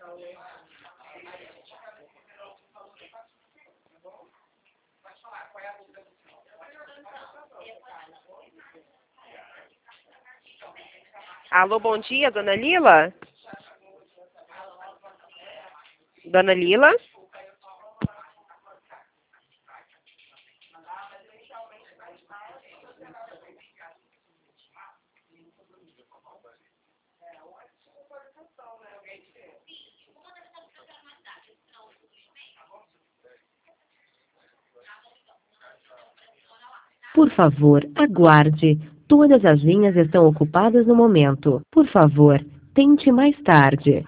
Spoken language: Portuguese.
Alô, bom dia, dona Lila? Dona Lila? Por favor, aguarde. Todas as linhas estão ocupadas no momento. Por favor, tente mais tarde.